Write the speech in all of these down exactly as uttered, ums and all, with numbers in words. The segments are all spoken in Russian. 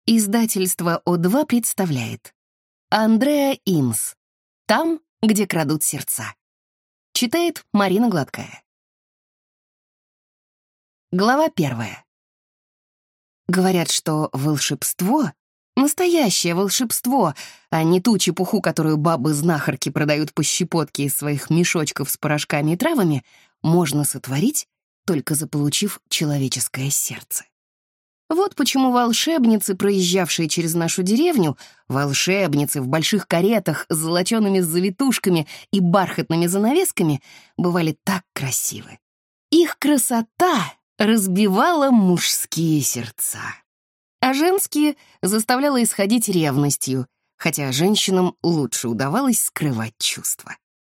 Издательство О два представляет Андреа Инс «Там, где крадут сердца». Читает Марина Гладкая. Глава первая. Говорят, что волшебство — настоящее волшебство, а не ту чепуху, которую бабы-знахарки продают по щепотке из своих мешочков с порошками и травами, можно сотворить, только заполучив человеческое сердце. Вот почему волшебницы, проезжавшие через нашу деревню, волшебницы в больших каретах с золочеными завитушками и бархатными занавесками, бывали так красивы. Их красота разбивала мужские сердца, а женские заставляла исходить ревностью, хотя женщинам лучше удавалось скрывать чувства.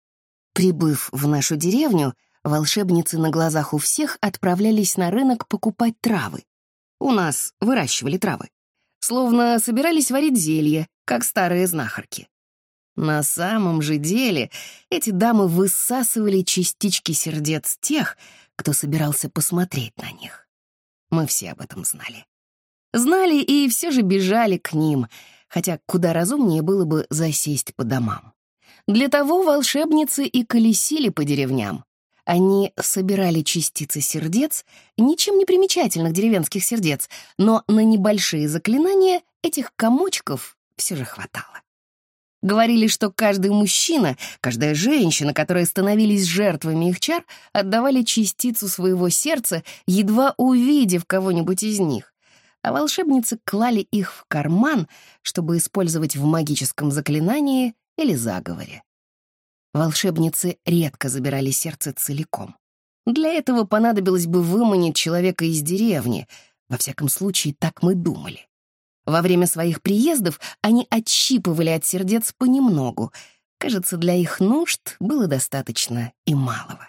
Прибыв в нашу деревню, волшебницы на глазах у всех отправлялись на рынок покупать травы. У нас выращивали травы. Словно собирались варить зелье, как старые знахарки. На самом же деле эти дамы высасывали частички сердец тех, кто собирался посмотреть на них. Мы все об этом знали. Знали и все же бежали к ним, хотя куда разумнее было бы засесть по домам. Для того волшебницы и колесили по деревням. Они собирали частицы сердец, ничем не примечательных деревенских сердец, но на небольшие заклинания этих комочков все же хватало. Говорили, что каждый мужчина, каждая женщина, которые становились жертвами их чар, отдавали частицу своего сердца, едва увидев кого-нибудь из них, а волшебницы клали их в карман, чтобы использовать в магическом заклинании или заговоре. Волшебницы редко забирали сердце целиком. Для этого понадобилось бы выманить человека из деревни. Во всяком случае, так мы думали. Во время своих приездов они отщипывали от сердец понемногу. Кажется, для их нужд было достаточно и малого.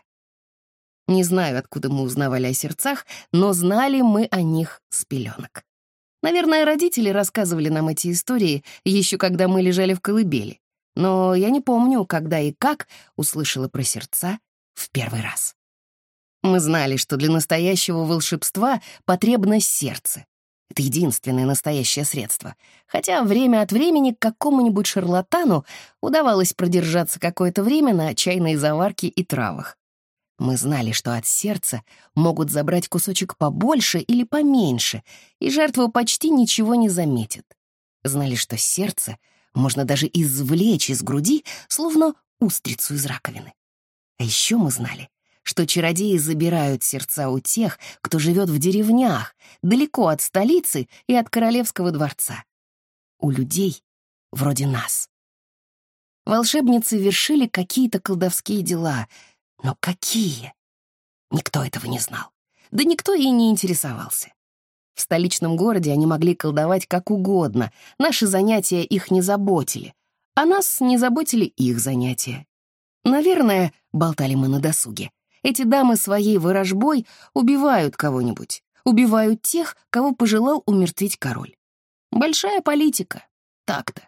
Не знаю, откуда мы узнавали о сердцах, но знали мы о них с пеленок. Наверное, родители рассказывали нам эти истории еще когда мы лежали в колыбели. Но я не помню, когда и как услышала про сердца в первый раз. Мы знали, что для настоящего волшебства потребно сердце. Это единственное настоящее средство. Хотя время от времени какому-нибудь шарлатану удавалось продержаться какое-то время на чайной заварке и травах. Мы знали, что от сердца могут забрать кусочек побольше или поменьше, и жертва почти ничего не заметит. Знали, что сердце можно даже извлечь из груди, словно устрицу из раковины. А еще мы знали, что чародеи забирают сердца у тех, кто живет в деревнях, далеко от столицы и от королевского дворца. У людей вроде нас. Волшебницы вершили какие-то колдовские дела, но какие? Никто этого не знал. Да никто и не интересовался. В столичном городе они могли колдовать как угодно, наши занятия их не заботили, а нас не заботили их занятия. Наверное, болтали мы на досуге, эти дамы своей ворожбой убивают кого-нибудь, убивают тех, кого пожелал умертвить король. Большая политика, так-то.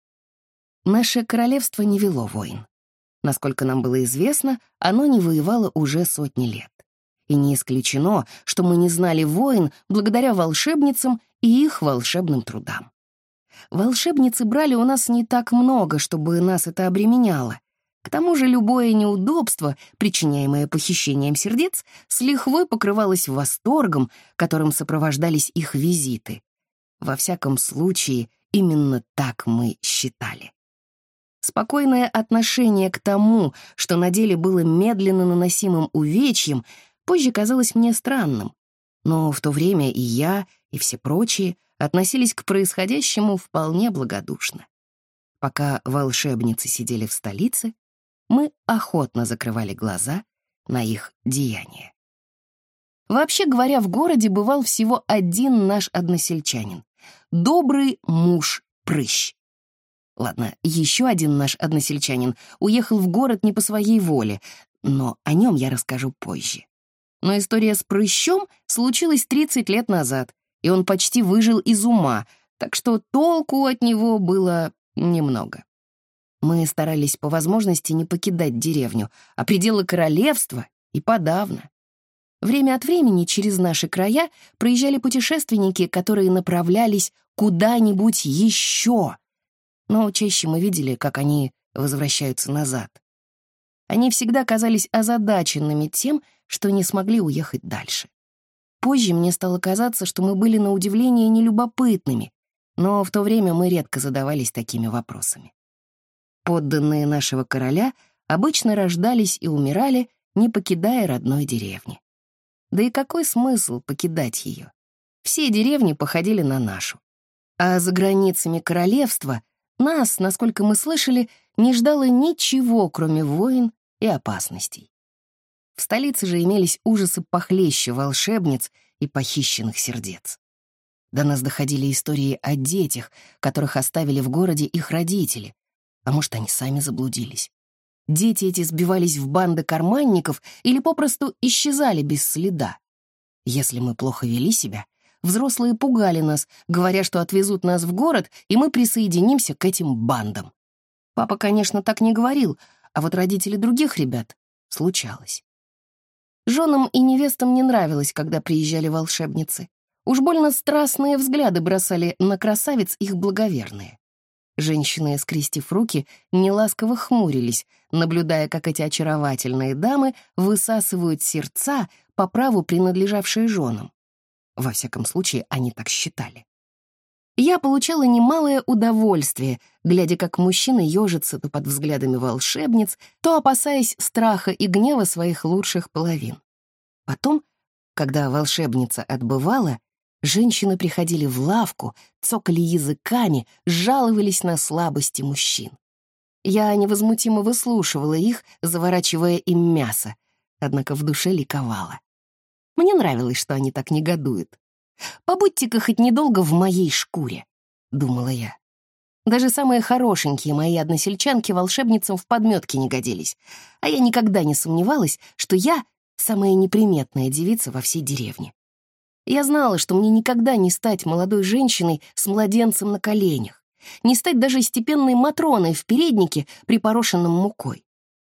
Наше королевство не вело войн. Насколько нам было известно, оно не воевало уже сотни лет. И не исключено, что мы не знали войн благодаря волшебницам и их волшебным трудам. Волшебницы брали у нас не так много, чтобы нас это обременяло. К тому же любое неудобство, причиняемое похищением сердец, с лихвой покрывалось восторгом, которым сопровождались их визиты. Во всяком случае, именно так мы считали. Спокойное отношение к тому, что на деле было медленно наносимым увечьем, позже казалось мне странным, но в то время и я, и все прочие относились к происходящему вполне благодушно. Пока волшебницы сидели в столице, мы охотно закрывали глаза на их деяния. Вообще говоря, в городе бывал всего один наш односельчанин — добрый муж Прыщ. Ладно, еще один наш односельчанин уехал в город не по своей воле, но о нем я расскажу позже. Но история с Прыщом случилась тридцать лет назад, и он почти выжил из ума, так что толку от него было немного. Мы старались по возможности не покидать деревню, а пределы королевства и подавно. Время от времени через наши края проезжали путешественники, которые направлялись куда-нибудь еще. Но чаще мы видели, как они возвращаются назад. Они всегда казались озадаченными тем, что не смогли уехать дальше. Позже мне стало казаться, что мы были на удивление нелюбопытными, но в то время мы редко задавались такими вопросами. Подданные нашего короля обычно рождались и умирали, не покидая родной деревни. Да и какой смысл покидать ее? Все деревни походили на нашу. А за границами королевства нас, насколько мы слышали, не ждало ничего, кроме войн и опасностей. В столице же имелись ужасы похлеще волшебниц и похищенных сердец. До нас доходили истории о детях, которых оставили в городе их родители, а может, они сами заблудились. Дети эти сбивались в банды карманников или попросту исчезали без следа. Если мы плохо вели себя, взрослые пугали нас, говоря, что отвезут нас в город, и мы присоединимся к этим бандам. Папа, конечно, так не говорил, а вот родители других ребят случалось. Женам и невестам не нравилось, когда приезжали волшебницы. Уж больно страстные взгляды бросали на красавиц их благоверные. Женщины, скрестив руки, неласково хмурились, наблюдая, как эти очаровательные дамы высасывают сердца, по праву принадлежавшие женам. Во всяком случае, они так считали. Я получала немалое удовольствие, глядя, как мужчины ежатся то под взглядами волшебниц, то опасаясь страха и гнева своих лучших половин. Потом, когда волшебница отбывала, женщины приходили в лавку, цокали языками, жаловались на слабости мужчин. Я невозмутимо выслушивала их, заворачивая им мясо, однако в душе ликовала. Мне нравилось, что они так негодуют. «Побудьте-ка хоть недолго в моей шкуре», — думала я. Даже самые хорошенькие мои односельчанки волшебницам в подметке не годились, а я никогда не сомневалась, что я самая неприметная девица во всей деревне. Я знала, что мне никогда не стать молодой женщиной с младенцем на коленях, не стать даже степенной Матроной в переднике, припорошенном мукой.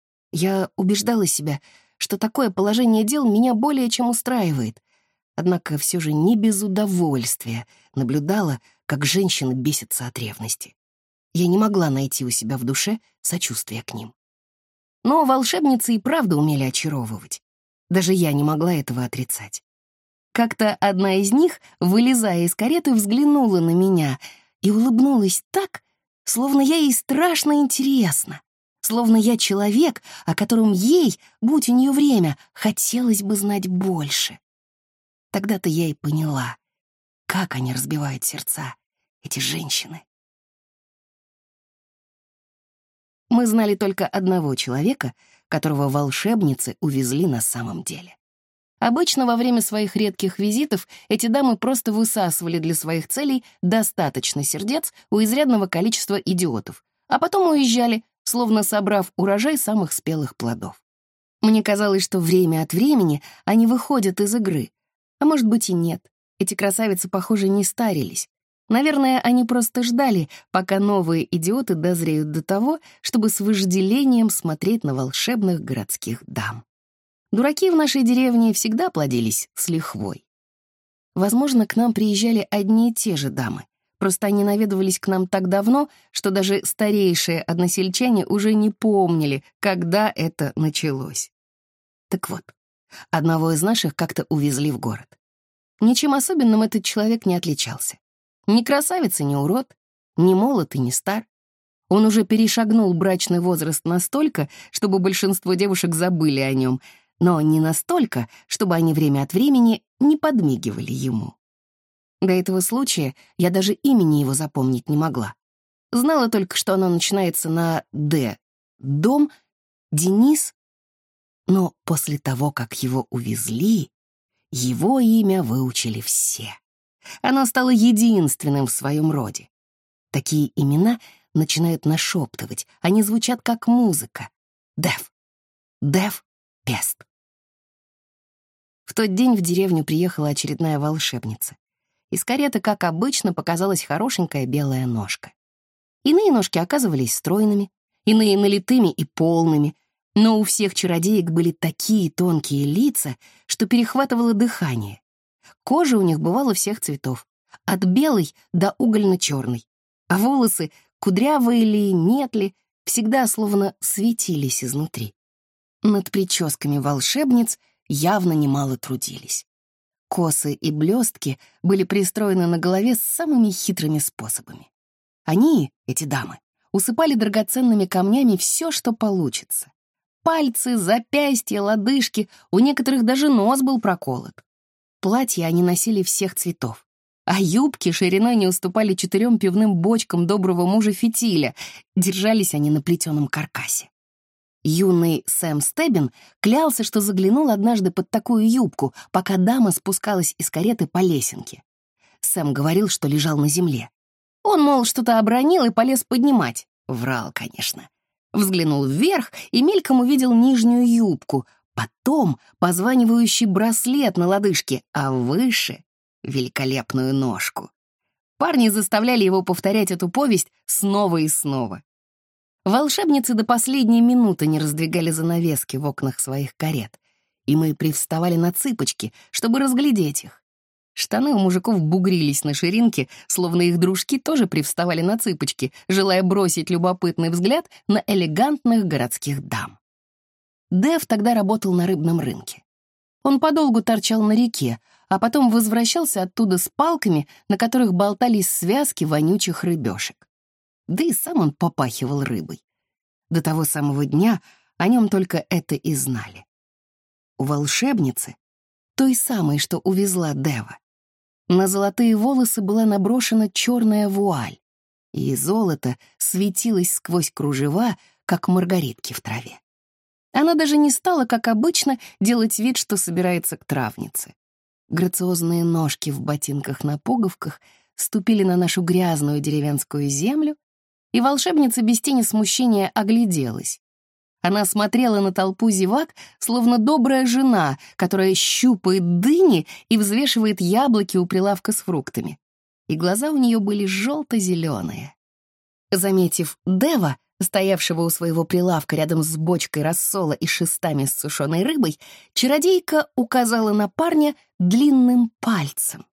Я убеждала себя, что такое положение дел меня более чем устраивает, однако все же не без удовольствия наблюдала, как женщины бесятся от ревности. Я не могла найти у себя в душе сочувствия к ним. Но волшебницы и правда умели очаровывать. Даже я не могла этого отрицать. Как-то одна из них, вылезая из кареты, взглянула на меня и улыбнулась так, словно я ей страшно интересна, словно я человек, о котором ей, будь у нее время, хотелось бы знать больше. Тогда-то я и поняла, как они разбивают сердца, эти женщины. Мы знали только одного человека, которого волшебницы увезли на самом деле. Обычно во время своих редких визитов эти дамы просто высасывали для своих целей достаточно сердец у изрядного количества идиотов, а потом уезжали, словно собрав урожай самых спелых плодов. Мне казалось, что время от времени они выходят из игры, а может быть и нет. Эти красавицы, похоже, не старились. Наверное, они просто ждали, пока новые идиоты дозреют до того, чтобы с вожделением смотреть на волшебных городских дам. Дураки в нашей деревне всегда плодились с лихвой. Возможно, к нам приезжали одни и те же дамы. Просто они наведывались к нам так давно, что даже старейшие односельчане уже не помнили, когда это началось. Так вот, одного из наших как-то увезли в город. Ничем особенным этот человек не отличался. Ни красавец и ни урод, ни молод и ни стар. Он уже перешагнул брачный возраст настолько, чтобы большинство девушек забыли о нем, но не настолько, чтобы они время от времени не подмигивали ему. До этого случая я даже имени его запомнить не могла. Знала только, что оно начинается на «Д». Дом, Денис. Но после того, как его увезли, его имя выучили все. Оно стало единственным в своем роде. Такие имена начинают нашептывать, они звучат как музыка. Дев, Дев, Пест. В тот день в деревню приехала очередная волшебница. Из кареты, как обычно, показалась хорошенькая белая ножка. Иные ножки оказывались стройными, иные налитыми и полными, Но у всех чародеек были такие тонкие лица, что перехватывало дыхание. Кожа у них бывала всех цветов, от белой до угольно-черной, а волосы, кудрявые ли, нет ли, всегда словно светились изнутри. Над прическами волшебниц явно немало трудились. Косы и блестки были пристроены на голове самыми хитрыми способами. Они, эти дамы, усыпали драгоценными камнями все, что получится. Пальцы, запястья, лодыжки, у некоторых даже нос был проколот. Платья они носили всех цветов, а юбки шириной не уступали четырем пивным бочкам доброго мужа фитиля, держались они на плетеном каркасе. Юный Сэм Стеббин клялся, что заглянул однажды под такую юбку, пока дама спускалась из кареты по лесенке. Сэм говорил, что лежал на земле. Он, мол, что-то обронил и полез поднимать. Врал, конечно. Взглянул вверх и мельком увидел нижнюю юбку, потом позванивающий браслет на лодыжке, а выше — великолепную ножку. Парни заставляли его повторять эту повесть снова и снова. Волшебницы до последней минуты не раздвигали занавески в окнах своих карет, и мы привставали на цыпочки, чтобы разглядеть их. Штаны у мужиков бугрились на ширинке, словно их дружки тоже привставали на цыпочки, желая бросить любопытный взгляд на элегантных городских дам. Дэв тогда работал на рыбном рынке. Он подолгу торчал на реке, а потом возвращался оттуда с палками, на которых болтались связки вонючих рыбешек. Да и сам он попахивал рыбой. До того самого дня о нем только это и знали. У волшебницы, той самой, что увезла Дэва, на золотые волосы была наброшена черная вуаль, и золото светилось сквозь кружева, как маргаритки в траве. Она даже не стала, как обычно, делать вид, что собирается к травнице. Грациозные ножки в ботинках на пуговках ступили на нашу грязную деревенскую землю, и волшебница без тени смущения огляделась. Она смотрела на толпу зевак, словно добрая жена, которая щупает дыни и взвешивает яблоки у прилавка с фруктами. И глаза у нее были желто-зеленые. Заметив Дэва, стоявшего у своего прилавка рядом с бочкой рассола и шестами с сушеной рыбой, чародейка указала на парня длинным пальцем.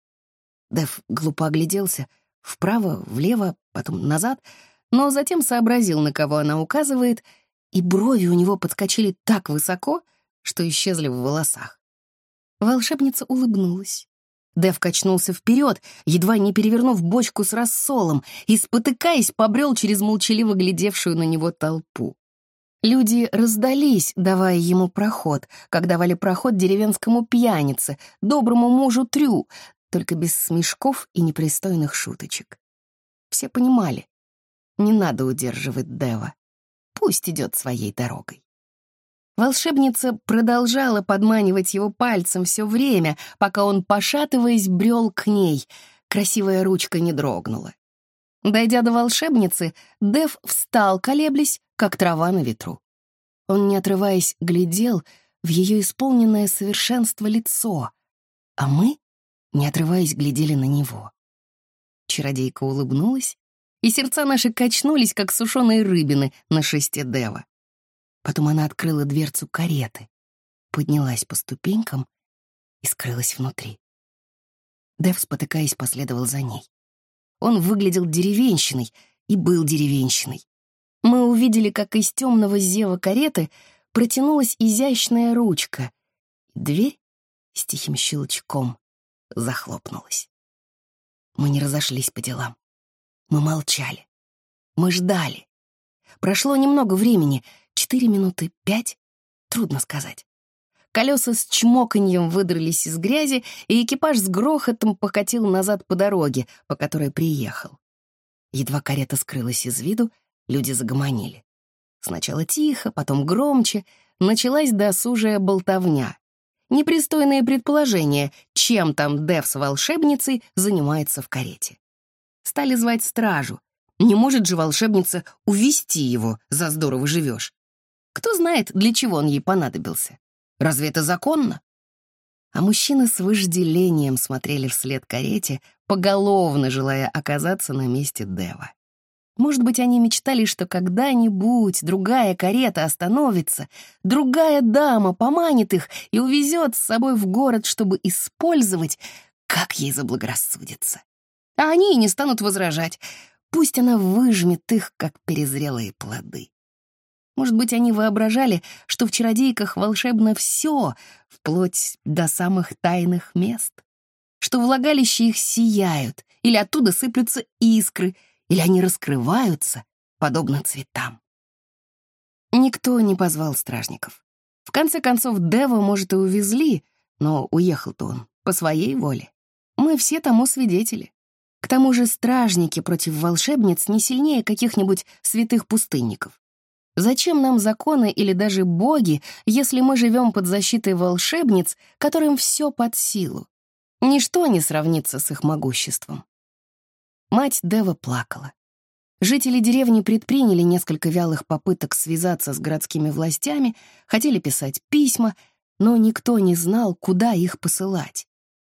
Дэв глупо огляделся вправо, влево, потом назад, но затем сообразил, на кого она указывает, и брови у него подскочили так высоко, что исчезли в волосах. Волшебница улыбнулась. Дэв качнулся вперед, едва не перевернув бочку с рассолом, и, спотыкаясь, побрел через молчаливо глядевшую на него толпу. Люди раздались, давая ему проход, как давали проход деревенскому пьянице, доброму мужу Трю, только без смешков и непристойных шуточек. Все понимали, не надо удерживать Дэва. Пусть идет своей дорогой. Волшебница продолжала подманивать его пальцем все время, пока он, пошатываясь, брел к ней. Красивая ручка не дрогнула. Дойдя до волшебницы, Дэв встал, колеблясь, как трава на ветру. Он, не отрываясь, глядел в ее исполненное совершенство лицо, а мы, не отрываясь, глядели на него. Чародейка улыбнулась, и сердца наши качнулись, как сушеные рыбины на шесте Дэва. Потом она открыла дверцу кареты, поднялась по ступенькам и скрылась внутри. Дэв, спотыкаясь, последовал за ней. Он выглядел деревенщиной и был деревенщиной. Мы увидели, как из темного зева кареты протянулась изящная ручка, и дверь с тихим щелчком захлопнулась. Мы не разошлись по делам. Мы молчали. Мы ждали. Прошло немного времени, четыре минуты, пять, трудно сказать. Колеса с чмоканьем выдрались из грязи, и экипаж с грохотом покатил назад по дороге, по которой приехал. Едва карета скрылась из виду, люди загомонили. Сначала тихо, потом громче, началась досужая болтовня. Непристойные предположения, чем там Дэв с волшебницей занимается в карете. Стали звать стражу. Не может же волшебница увести его, за здорово живешь. Кто знает, для чего он ей понадобился. Разве это законно? А мужчины с вожделением смотрели вслед карете, поголовно желая оказаться на месте Дэва. Может быть, они мечтали, что когда-нибудь другая карета остановится, другая дама поманит их и увезет с собой в город, чтобы использовать, как ей заблагорассудится. А они и не станут возражать. Пусть она выжмет их, как перезрелые плоды. Может быть, они воображали, что в чародейках волшебно все, вплоть до самых тайных мест, что влагалища их сияют, или оттуда сыплются искры, или они раскрываются, подобно цветам. Никто не позвал стражников. В конце концов, Дева, может, и увезли, но уехал-то он по своей воле. Мы все тому свидетели. К тому же стражники против волшебниц не сильнее каких-нибудь святых пустынников. Зачем нам законы или даже боги, если мы живем под защитой волшебниц, которым все под силу? Ничто не сравнится с их могуществом. Мать Дева плакала. Жители деревни предприняли несколько вялых попыток связаться с городскими властями, хотели писать письма, но никто не знал, куда их посылать.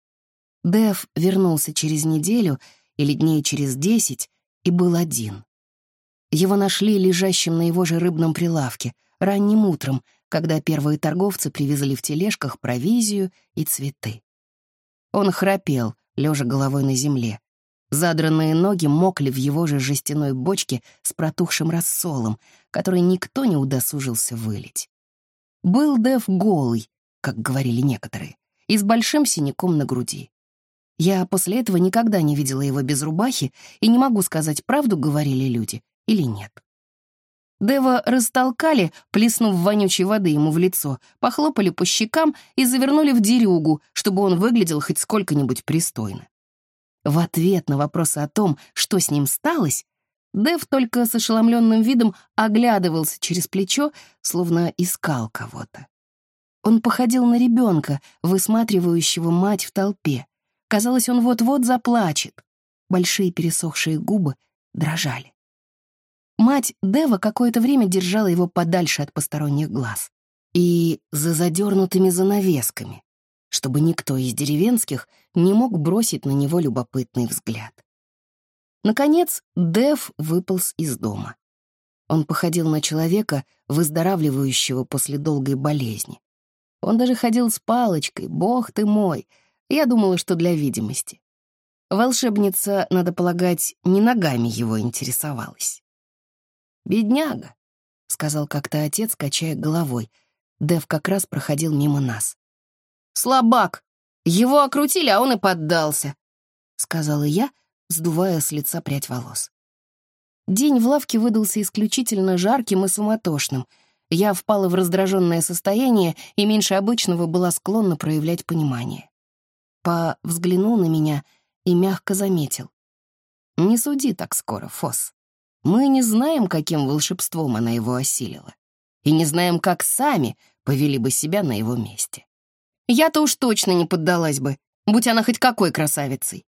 Дев вернулся через неделю или дней через десять и был один. Его нашли лежащим на его же рыбном прилавке ранним утром, когда первые торговцы привезли в тележках провизию и цветы. Он храпел, лежа головой на земле. Задранные ноги мокли в его же жестяной бочке с протухшим рассолом, который никто не удосужился вылить. Был Дев голый, как говорили некоторые, и с большим синяком на груди. Я после этого никогда не видела его без рубахи и не могу сказать, правду говорили люди или нет. Дева растолкали, плеснув вонючей воды ему в лицо, похлопали по щекам и завернули в дерюгу, чтобы он выглядел хоть сколько-нибудь пристойно. В ответ на вопросы о том, что с ним сталось, Дев только с ошеломленным видом оглядывался через плечо, словно искал кого-то. Он походил на ребенка, высматривающего мать в толпе. Казалось, он вот-вот заплачет. Большие пересохшие губы дрожали. Мать Дева какое-то время держала его подальше от посторонних глаз и за задернутыми занавесками, чтобы никто из деревенских не мог бросить на него любопытный взгляд. Наконец, Дев выполз из дома. Он походил на человека, выздоравливающего после долгой болезни. Он даже ходил с палочкой, бог ты мой. Я думала, что для видимости. Волшебница, надо полагать, не ногами его интересовалась. «Бедняга», — сказал как-то отец, качая головой. Дев как раз проходил мимо нас. «Слабак! Его окрутили, а он и поддался», — сказала я, сдувая с лица прядь волос. День в лавке выдался исключительно жарким и суматошным. Я впала в раздраженное состояние и меньше обычного была склонна проявлять понимание. Па взглянул на меня и мягко заметил. «Не суди так скоро, Фос. Мы не знаем, каким волшебством она его осилила, и не знаем, как сами повели бы себя на его месте. Я-то уж точно не поддалась бы, будь она хоть какой красавицей».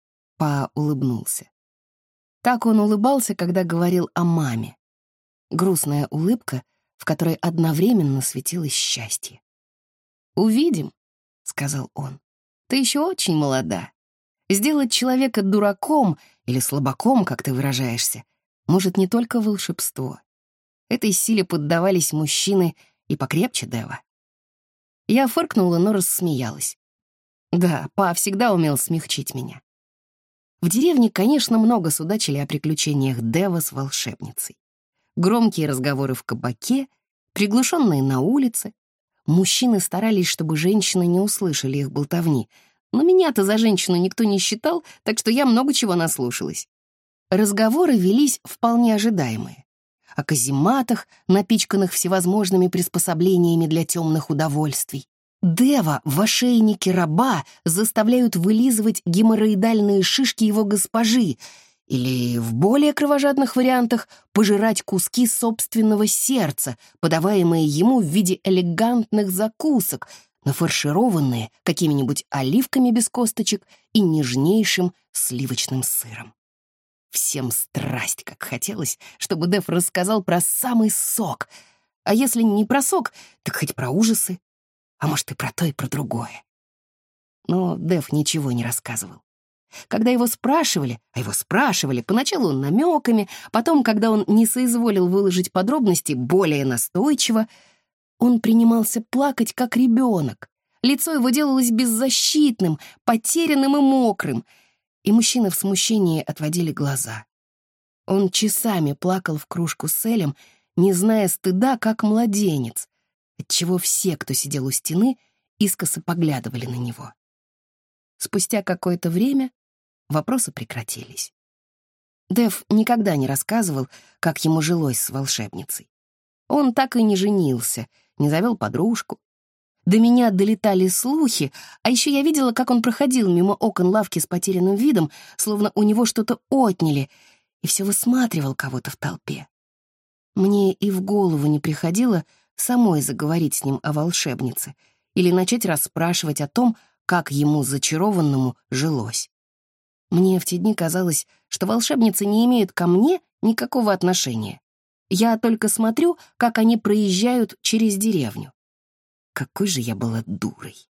Па улыбнулся. Так он улыбался, когда говорил о маме. Грустная улыбка, в которой одновременно светилось счастье. «Увидим», — сказал он. «Ты еще очень молода. Сделать человека дураком или слабаком, как ты выражаешься, может не только волшебство. Этой силе поддавались мужчины и покрепче Дева». Я фыркнула, но рассмеялась. Да, Па всегда умел смягчить меня. В деревне, конечно, много судачили о приключениях Дева с волшебницей. Громкие разговоры в кабаке, приглушенные на улице. Мужчины старались, чтобы женщины не услышали их болтовни, но меня-то за женщину никто не считал, так что я много чего наслушалась. Разговоры велись вполне ожидаемые. О казематах, напичканных всевозможными приспособлениями для темных удовольствий. Дева в ошейнике раба заставляют вылизывать геморроидальные шишки его госпожи или, в более кровожадных вариантах, пожирать куски собственного сердца, подаваемые ему в виде элегантных закусок, нафаршированные какими-нибудь оливками без косточек и нежнейшим сливочным сыром. Всем страсть, как хотелось, чтобы Дев рассказал про самый сок. А если не про сок, так хоть про ужасы. А может, и про то, и про другое. Но Дев ничего не рассказывал. Когда его спрашивали, а его спрашивали, поначалу намеками, потом, когда он не соизволил выложить подробности более настойчиво, он принимался плакать, как ребенок. Лицо его делалось беззащитным, потерянным и мокрым, и мужчины в смущении отводили глаза. Он часами плакал в кружку с элем, не зная стыда, как младенец, отчего все, кто сидел у стены, искоса поглядывали на него. Спустя какое-то время вопросы прекратились. Дэв никогда не рассказывал, как ему жилось с волшебницей. Он так и не женился, не завел подружку. До меня долетали слухи, а еще я видела, как он проходил мимо окон лавки с потерянным видом, словно у него что-то отняли, и все высматривал кого-то в толпе. Мне и в голову не приходило самой заговорить с ним о волшебнице или начать расспрашивать о том, как ему, зачарованному, жилось. Мне в те дни казалось, что волшебницы не имеют ко мне никакого отношения. Я только смотрю, как они проезжают через деревню. Какой же я была дурой.